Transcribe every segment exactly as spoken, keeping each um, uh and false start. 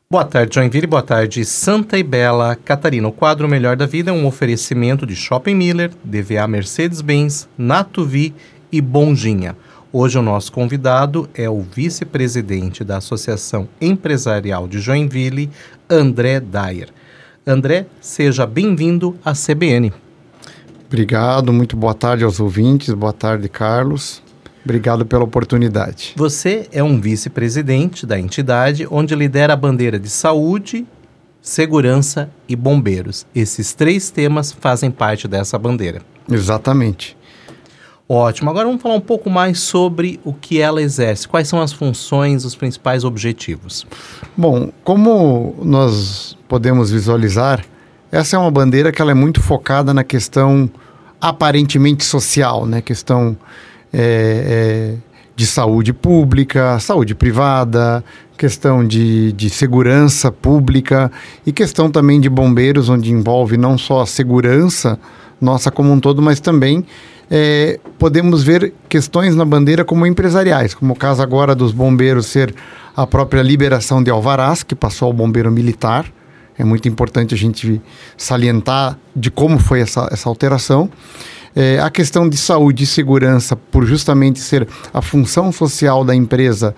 Boa tarde, Joinville. Boa tarde, Santa e Bela Catarina. O quadro Melhor da Vida é um oferecimento de Shopping Miller, D V A Mercedes-Benz, Natuvi e Bonjinha. Hoje o nosso convidado é o vice-presidente da Associação Empresarial de Joinville, André Dyer. André, seja bem-vindo à C B N. Obrigado, muito boa tarde aos ouvintes, boa tarde, Carlos. Obrigado pela oportunidade. Você é um vice-presidente da entidade, onde lidera a bandeira de saúde, segurança e bombeiros. Esses três temas fazem parte dessa bandeira. Exatamente. Ótimo. Agora vamos falar um pouco mais sobre o que ela exerce. Quais são as funções, os principais objetivos? Bom, como nós podemos visualizar, essa é uma bandeira que ela é muito focada na questão aparentemente social, né? Questão É, é, de saúde pública, saúde privada, questão de, de segurança pública e questão também de bombeiros, onde envolve não só a segurança nossa como um todo, mas também é, podemos ver questões na bandeira como empresariais, como o caso agora dos bombeiros ser a própria liberação de alvarás, que passou ao bombeiro militar. É muito importante a gente salientar de como foi essa, essa alteração. É, a questão de saúde e segurança, por justamente ser a função social da empresa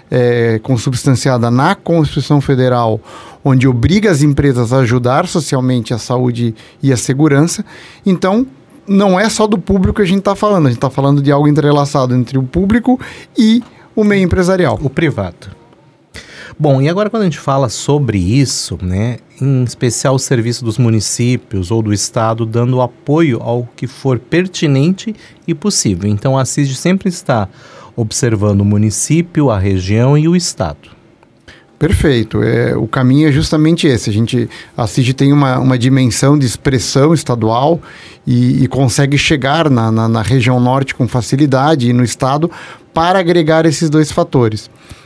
é, consubstanciada na Constituição Federal, onde obriga as empresas a ajudar socialmente a saúde e a segurança. Então, não é só do público que a gente está falando, a gente está falando de algo entrelaçado entre o público e o meio empresarial. O privado. Bom, e agora quando a gente fala sobre isso, né, em especial o serviço dos municípios ou do estado, dando apoio ao que for pertinente e possível. Então a CISD sempre está observando o município, a região e o estado. Perfeito. É, o caminho é justamente esse. A gente, a CISD tem uma, uma dimensão de expressão estadual e, e consegue chegar na, na, na região norte com facilidade e no estado para agregar esses dois fatores.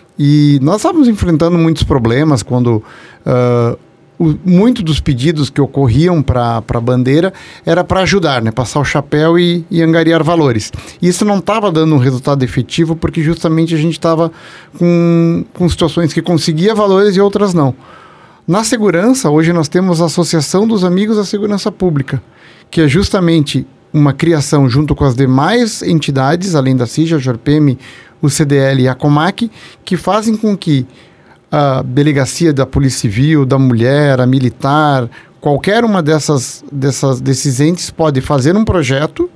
E nós estávamos enfrentando muitos problemas quando uh, o, muito dos pedidos que ocorriam para a bandeira era para ajudar, né? Passar o chapéu e, e angariar valores. E isso não estava dando um resultado efetivo porque justamente a gente estava com, com situações que conseguia valores e outras não. Na segurança, hoje nós temos a Associação dos Amigos da Segurança Pública, que é justamente uma criação junto com as demais entidades, além da CISD, a JORPEME, o C D L e a COMAC, que fazem com que a delegacia da Polícia Civil, da Mulher, a Militar, qualquer uma dessas, dessas, desses entes pode fazer um projeto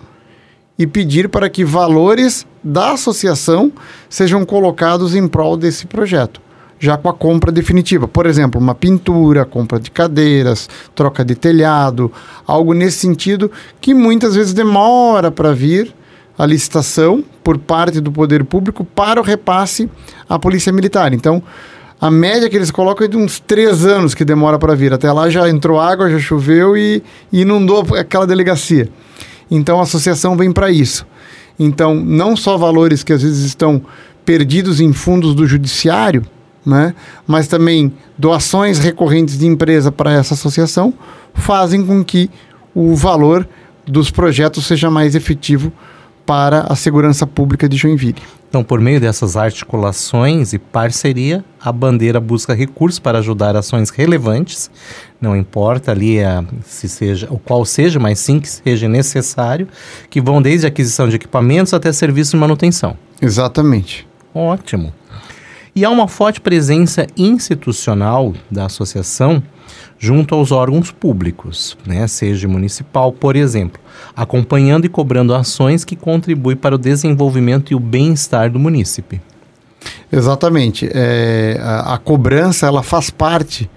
e pedir para que valores da associação sejam colocados em prol desse projeto, já com a compra definitiva. Por exemplo, uma pintura, compra de cadeiras, troca de telhado, algo nesse sentido que muitas vezes demora para vir a licitação por parte do poder público para o repasse à Polícia Militar. Então, a média que eles colocam é de uns três anos que demora para vir. Até lá já entrou água, já choveu e, e inundou aquela delegacia. Então, a associação vem para isso. Então, não só valores que às vezes estão perdidos em fundos do judiciário, né, mas também doações recorrentes de empresa para essa associação fazem com que o valor dos projetos seja mais efetivo para a segurança pública de Joinville. Então, por meio dessas articulações e parceria, a bandeira busca recursos para ajudar ações relevantes, não importa ali a, se seja, o qual seja, mas sim que seja necessário, que vão desde a aquisição de equipamentos até serviços de manutenção. Exatamente. Ótimo. E há uma forte presença institucional da associação junto aos órgãos públicos, né, seja municipal, por exemplo, acompanhando e cobrando ações que contribuem para o desenvolvimento e o bem-estar do munícipe. Exatamente. É, a, a cobrança ela faz parte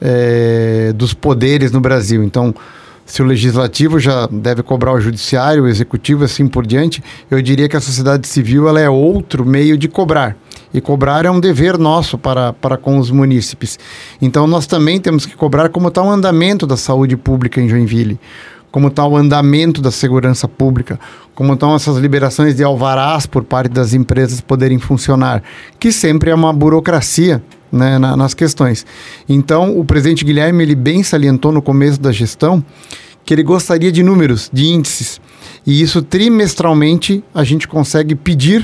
é, dos poderes no Brasil. Então, se o legislativo já deve cobrar o judiciário, o executivo, assim por diante, eu diria que a sociedade civil ela é outro meio de cobrar. E cobrar é um dever nosso para, para com os munícipes. Então, nós também temos que cobrar como está o andamento da saúde pública em Joinville, como está o andamento da segurança pública, como estão essas liberações de alvarás por parte das empresas poderem funcionar, que sempre é uma burocracia, né, na, nas questões. Então, o presidente Guilherme, ele bem salientou no começo da gestão que ele gostaria de números, de índices, e isso trimestralmente a gente consegue pedir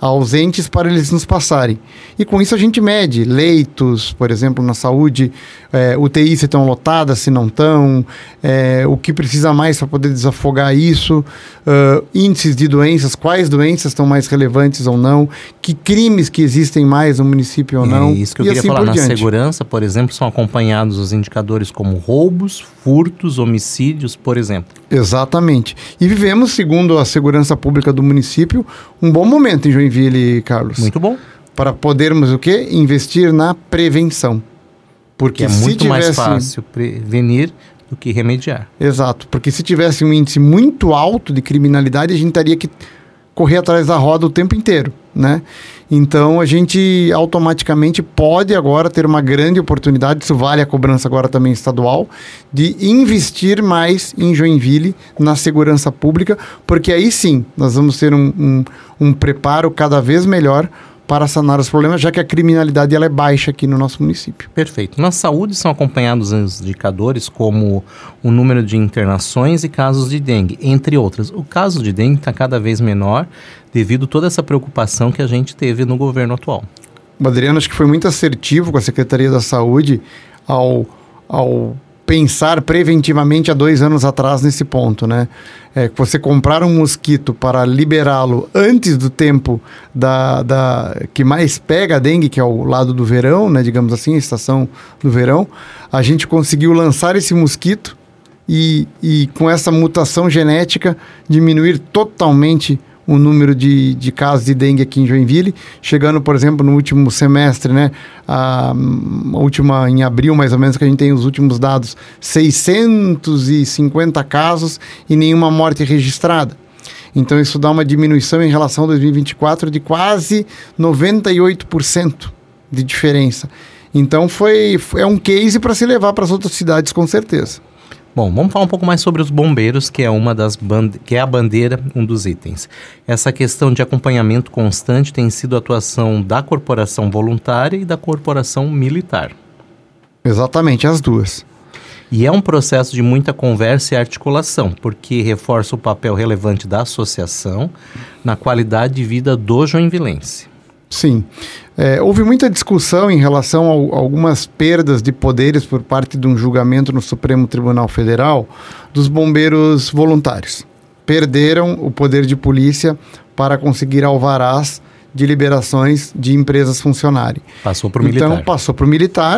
ausentes para eles nos passarem. E com isso a gente mede leitos, por exemplo, na saúde, é, U T I se estão lotadas, se não estão, é, o que precisa mais para poder desafogar isso, uh, índices de doenças, quais doenças estão mais relevantes ou não, que crimes que existem mais no município ou não. É isso que eu e queria assim falar. por Na diante. segurança, por exemplo, são acompanhados os indicadores como roubos, furtos, homicídios, por exemplo. Exatamente. E vivemos, segundo a segurança pública do município, um bom momento em Joinville, Carlos. Muito bom. Para podermos o quê? Investir na prevenção. Porque Que é se muito mais tivesse... fácil prevenir do que remediar. Exato. Porque se tivesse um índice muito alto de criminalidade, a gente teria que correr atrás da roda o tempo inteiro, né? Então, a gente automaticamente pode agora ter uma grande oportunidade, isso vale a cobrança agora também estadual, de investir mais em Joinville, na segurança pública, porque aí sim, nós vamos ter um, um, um preparo cada vez melhor para sanar os problemas, já que a criminalidade ela é baixa aqui no nosso município. Perfeito. Na saúde são acompanhados os indicadores como o número de internações e casos de dengue, entre outras. O caso de dengue está cada vez menor devido a toda essa preocupação que a gente teve no governo atual. O Adriano acho que foi muito assertivo com a Secretaria da Saúde ao, ao pensar preventivamente há dois anos atrás nesse ponto, né? É, você comprar um mosquito para liberá-lo antes do tempo da, da, que mais pega a dengue, que é o lado do verão, né? Digamos assim, a estação do verão, a gente conseguiu lançar esse mosquito e, e com essa mutação genética diminuir totalmente o número de, de casos de dengue aqui em Joinville, chegando, por exemplo, no último semestre, né, a, a última, em abril mais ou menos, que a gente tem os últimos dados, seiscentos e cinquenta casos e nenhuma morte registrada. Então isso dá uma diminuição em relação a dois mil e vinte e quatro de quase noventa e oito por cento de diferença. Então foi, é um case para se levar para as outras cidades, com certeza. Bom, vamos falar um pouco mais sobre os bombeiros, que é uma das bande- que é a bandeira, um dos itens. Essa questão de acompanhamento constante tem sido a atuação da corporação voluntária e da corporação militar. Exatamente, as duas. E é um processo de muita conversa e articulação, porque reforça o papel relevante da associação na qualidade de vida do joinvilense. Sim. É, houve muita discussão em relação a, a algumas perdas de poderes por parte de um julgamento no Supremo Tribunal Federal dos bombeiros voluntários. Perderam o poder de polícia para conseguir alvarás de liberações de empresas funcionarem. Passou para o militar. Então, passou para o militar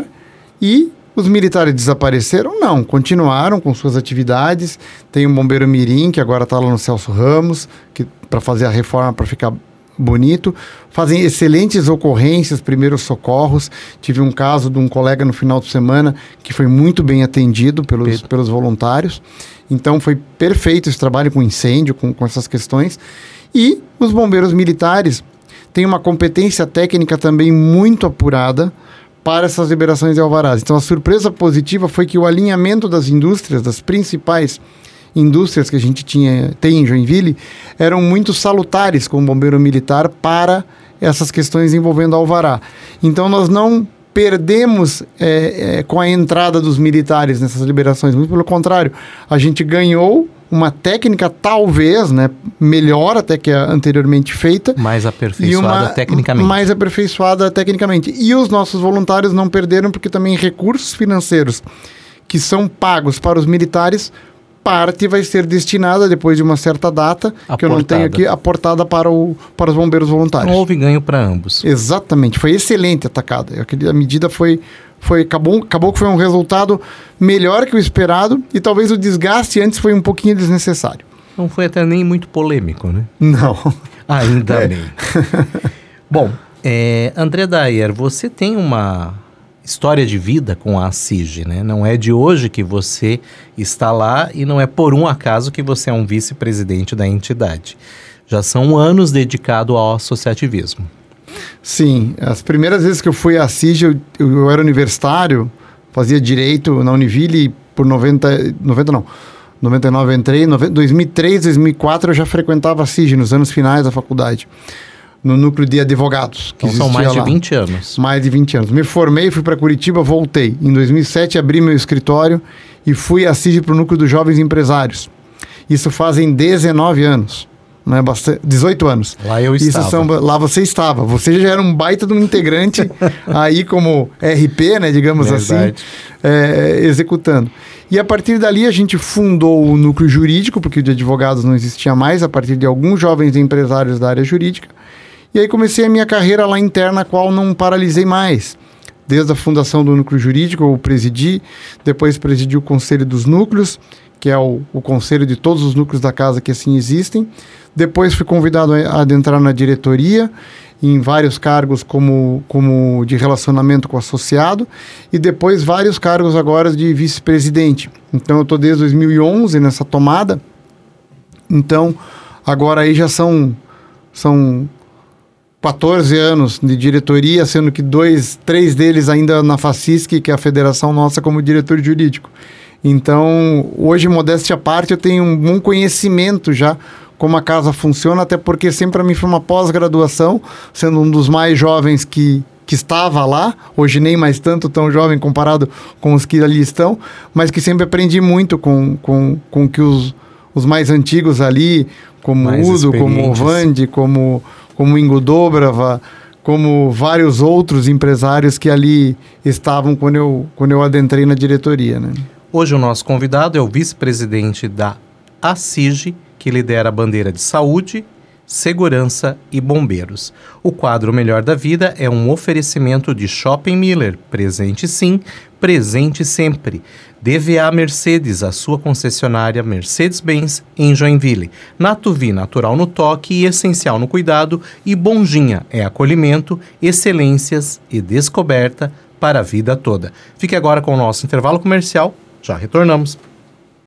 e os militares desapareceram? Não, continuaram com suas atividades. Tem um bombeiro mirim, que agora está lá no Celso Ramos, que para fazer a reforma, para ficar bonito, fazem excelentes ocorrências, primeiros socorros. Tive um caso de um colega no final de semana que foi muito bem atendido pelos, pelos voluntários. Então foi perfeito esse trabalho com incêndio, com, com essas questões. E os bombeiros militares têm uma competência técnica também muito apurada para essas liberações de alvarás. Então a surpresa positiva foi que o alinhamento das indústrias, das principais indústrias que a gente tinha, tem em Joinville, eram muito salutares com o bombeiro militar para essas questões envolvendo alvará. Então nós não perdemos é, é, com a entrada dos militares nessas liberações, muito pelo contrário, a gente ganhou uma técnica talvez, né, melhor até que a anteriormente feita. Mais aperfeiçoada uma, tecnicamente. Mais aperfeiçoada tecnicamente. E os nossos voluntários não perderam porque também recursos financeiros que são pagos para os militares, parte vai ser destinada, depois de uma certa data, aportada. Que eu não tenho aqui, aportada para, o, para os bombeiros voluntários. Não houve ganho para ambos. Exatamente, foi excelente atacada. A medida foi, foi acabou, acabou que foi um resultado melhor que o esperado e talvez o desgaste antes foi um pouquinho desnecessário. Não foi até nem muito polêmico, né? Não. Ainda é. bem. Bom, é, André Dayer, você tem uma história de vida com a CIG, né? Não é de hoje que você está lá e não é por um acaso que você é um vice-presidente da entidade. Já são anos dedicado ao associativismo. Sim, as primeiras vezes que eu fui à CIG, eu, eu, eu era universitário, fazia direito na Univille por noventa, noventa não, noventa e nove eu entrei, em dois mil e três, dois mil e quatro eu já frequentava a CIG nos anos finais da faculdade, no núcleo de advogados. Que então são mais de lá. vinte anos. Mais de vinte anos. Me formei, fui para Curitiba, voltei. Em dois mil e sete abri meu escritório e fui à CIG para o núcleo dos jovens empresários. Isso fazem dezenove anos. Não é bastante, dezoito anos. Lá eu Isso estava. São, lá você estava. Você já era um baita de um integrante aí como R P, né, digamos Verdade. assim, é, executando. E a partir dali a gente fundou o núcleo jurídico, porque o de advogados não existia mais, a partir de alguns jovens empresários da área jurídica. E aí comecei a minha carreira lá interna, a qual não paralisei mais. Desde a fundação do núcleo jurídico, eu presidi, depois presidi o conselho dos núcleos, que é o, o conselho de todos os núcleos da casa que assim existem. Depois fui convidado a adentrar na diretoria, em vários cargos como, como de relacionamento com o associado, e depois vários cargos agora de vice-presidente. Então eu estou desde dois mil e onze nessa tomada. Então agora aí já são, são quatorze anos de diretoria, sendo que dois, três deles ainda na FACISC, que é a federação nossa, como diretor jurídico. Então, hoje, modéstia à parte, eu tenho um bom conhecimento já como a casa funciona, até porque sempre para mim foi uma pós-graduação, sendo um dos mais jovens que, que estava lá, hoje nem mais tanto tão jovem comparado com os que ali estão, mas que sempre aprendi muito com, com, com que os, os mais antigos ali, como Mais Udo, como Vande, como, como Ingo Dobrava, como vários outros empresários que ali estavam quando eu, quando eu adentrei na diretoria, né? Hoje o nosso convidado é o vice-presidente da ACIG, que lidera a bandeira de saúde, segurança e bombeiros. O quadro Melhor da Vida é um oferecimento de Shopping Miller, presente sim, presente sempre. D V A Mercedes, a sua concessionária Mercedes-Benz em Joinville. Natuvi, natural no toque e essencial no cuidado. E Bonjinha, é acolhimento, excelências e descoberta para a vida toda. Fique agora com o nosso intervalo comercial. Já retornamos.